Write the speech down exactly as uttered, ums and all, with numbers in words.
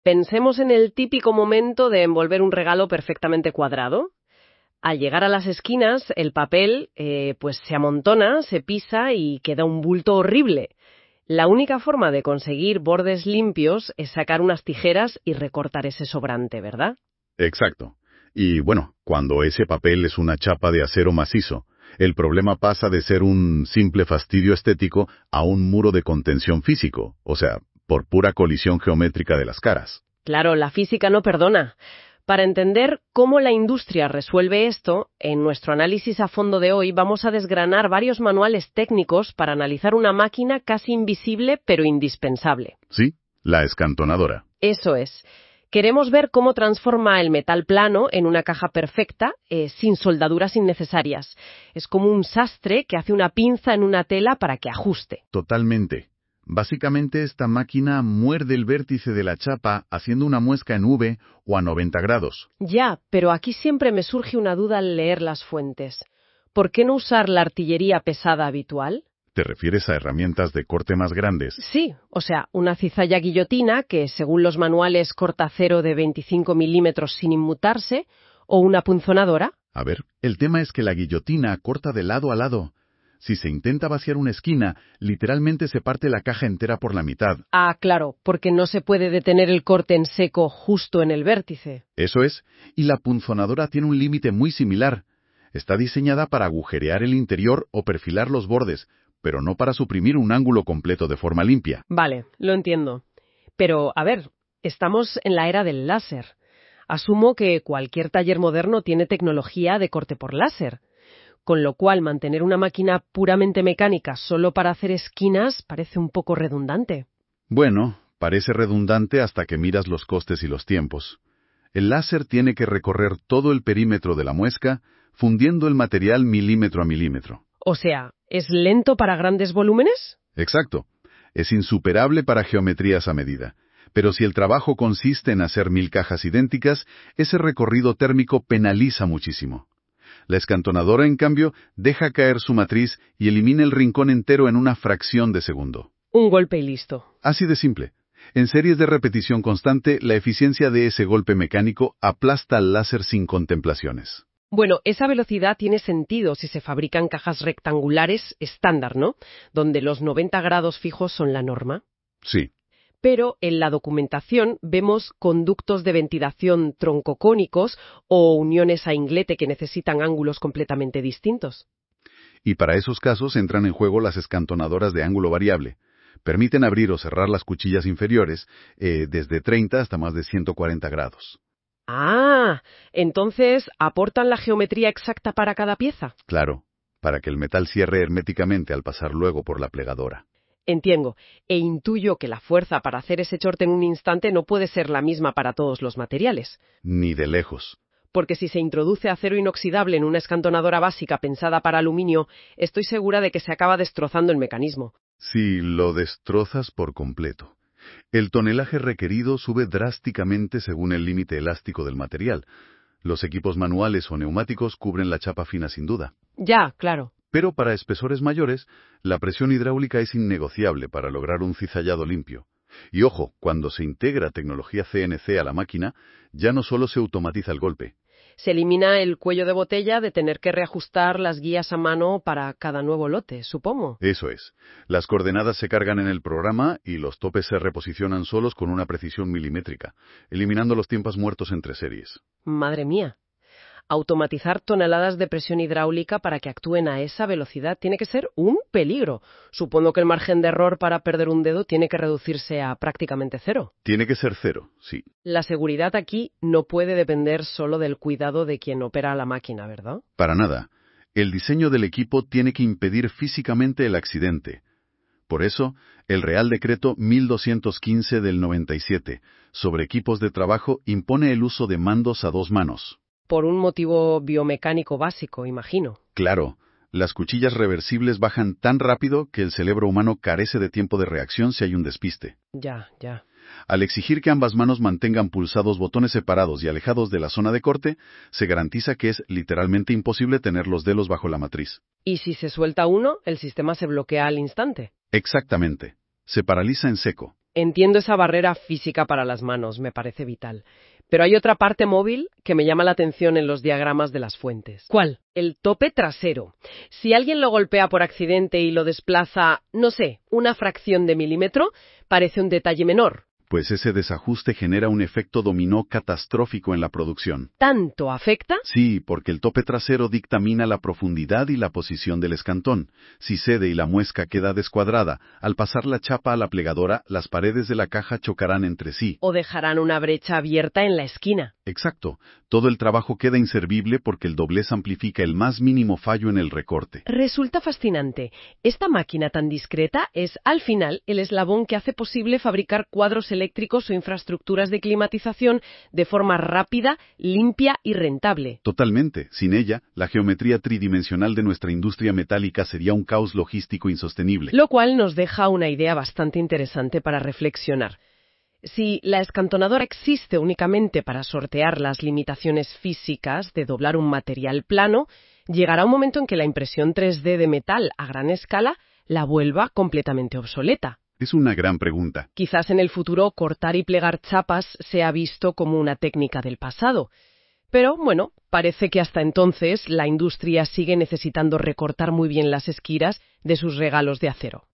Pensemos en el típico momento de envolver un regalo perfectamente cuadrado. Al llegar a las esquinas, el papel eh, pues se amontona, se pisa y queda un bulto horrible. La única forma de conseguir bordes limpios es sacar unas tijeras y recortar ese sobrante, ¿verdad? Exacto. Y bueno, cuando ese papel es una chapa de acero macizo, el problema pasa de ser un simple fastidio estético a un muro de contención físico, o sea, por pura colisión geométrica de las caras. Claro, la física no perdona. Para entender cómo la industria resuelve esto, en nuestro análisis a fondo de hoy vamos a desgranar varios manuales técnicos para analizar una máquina casi invisible pero indispensable. Sí, la escantonadora. Eso es. Queremos ver cómo transforma el metal plano en una caja perfecta, eh, sin soldaduras innecesarias. Es como un sastre que hace una pinza en una tela para que ajuste. Totalmente. Básicamente esta máquina muerde el vértice de la chapa haciendo una muesca en V o a noventa grados. Ya, pero aquí siempre me surge una duda al leer las fuentes. ¿Por qué no usar la artillería pesada habitual? ¿Te refieres a herramientas de corte más grandes? Sí, o sea, una cizalla guillotina que, según los manuales, corta acero de veinticinco milímetros sin inmutarse, o una punzonadora. A ver, el tema es que la guillotina corta de lado a lado. Si se intenta vaciar una esquina, literalmente se parte la caja entera por la mitad. Ah, claro, porque no se puede detener el corte en seco justo en el vértice. Eso es, y la punzonadora tiene un límite muy similar. Está diseñada para agujerear el interior o perfilar los bordes, pero no para suprimir un ángulo completo de forma limpia. Vale, lo entiendo. Pero, a ver, estamos en la era del láser. Asumo que cualquier taller moderno tiene tecnología de corte por láser. Con lo cual, mantener una máquina puramente mecánica solo para hacer esquinas parece un poco redundante. Bueno, parece redundante hasta que miras los costes y los tiempos. El láser tiene que recorrer todo el perímetro de la muesca, fundiendo el material milímetro a milímetro. O sea, ¿es lento para grandes volúmenes? Exacto. Es insuperable para geometrías a medida. Pero si el trabajo consiste en hacer mil cajas idénticas, ese recorrido térmico penaliza muchísimo. La escantonadora, en cambio, deja caer su matriz y elimina el rincón entero en una fracción de segundo. Un golpe y listo. Así de simple. En series de repetición constante, la eficiencia de ese golpe mecánico aplasta al láser sin contemplaciones. Bueno, esa velocidad tiene sentido si se fabrican cajas rectangulares estándar, ¿no? Donde los noventa grados fijos son la norma. Sí. Pero en la documentación vemos conductos de ventilación troncocónicos o uniones a inglete que necesitan ángulos completamente distintos. Y para esos casos entran en juego las escantonadoras de ángulo variable. Permiten abrir o cerrar las cuchillas inferiores eh, desde treinta hasta más de ciento cuarenta grados. Ah, entonces ¿aportan la geometría exacta para cada pieza? Claro, para que el metal cierre herméticamente al pasar luego por la plegadora. Entiendo, e intuyo que la fuerza para hacer ese corte en un instante no puede ser la misma para todos los materiales. Ni de lejos. Porque si se introduce acero inoxidable en una escantonadora básica pensada para aluminio, estoy segura de que se acaba destrozando el mecanismo. Sí, lo destrozas por completo. El tonelaje requerido sube drásticamente según el límite elástico del material. Los equipos manuales o neumáticos cubren la chapa fina sin duda. Ya, claro. Pero para espesores mayores, la presión hidráulica es innegociable para lograr un cizallado limpio. Y ojo, cuando se integra tecnología C N C a la máquina, ya no solo se automatiza el golpe. Se elimina el cuello de botella de tener que reajustar las guías a mano para cada nuevo lote, supongo. Eso es. Las coordenadas se cargan en el programa y los topes se reposicionan solos con una precisión milimétrica, eliminando los tiempos muertos entre series. Madre mía. Automatizar toneladas de presión hidráulica para que actúen a esa velocidad tiene que ser un peligro. Supongo que el margen de error para perder un dedo tiene que reducirse a prácticamente cero. Tiene que ser cero, sí. La seguridad aquí no puede depender solo del cuidado de quien opera la máquina, ¿verdad? Para nada. El diseño del equipo tiene que impedir físicamente el accidente. Por eso, el Real Decreto mil doscientos quince del noventa y siete sobre equipos de trabajo impone el uso de mandos a dos manos. Por un motivo biomecánico básico, imagino. Claro, las cuchillas reversibles bajan tan rápido que el cerebro humano carece de tiempo de reacción si hay un despiste. Ya, ya. Al exigir que ambas manos mantengan pulsados botones separados y alejados de la zona de corte, se garantiza que es literalmente imposible tener los dedos bajo la matriz. Y si se suelta uno, el sistema se bloquea al instante. Exactamente. Se paraliza en seco. Entiendo esa barrera física para las manos, me parece vital. Pero hay otra parte móvil que me llama la atención en los diagramas de las fuentes. ¿Cuál? El tope trasero. Si alguien lo golpea por accidente y lo desplaza, no sé, una fracción de milímetro, parece un detalle menor. Pues ese desajuste genera un efecto dominó catastrófico en la producción. ¿Tanto afecta? Sí, porque el tope trasero dictamina la profundidad y la posición del escantón. Si cede y la muesca queda descuadrada, al pasar la chapa a la plegadora, las paredes de la caja chocarán entre sí. O dejarán una brecha abierta en la esquina. Exacto. Todo el trabajo queda inservible porque el doblez amplifica el más mínimo fallo en el recorte. Resulta fascinante. Esta máquina tan discreta es, al final, el eslabón que hace posible fabricar cuadros eléctricos o infraestructuras de climatización de forma rápida, limpia y rentable. Totalmente. Sin ella, la geometría tridimensional de nuestra industria metálica sería un caos logístico insostenible. Lo cual nos deja una idea bastante interesante para reflexionar. Si la escantonadora existe únicamente para sortear las limitaciones físicas de doblar un material plano, llegará un momento en que la impresión tres D de metal a gran escala la vuelva completamente obsoleta. Es una gran pregunta. Quizás en el futuro cortar y plegar chapas sea visto como una técnica del pasado. Pero, bueno, parece que hasta entonces la industria sigue necesitando recortar muy bien las esquiras de sus regalos de acero.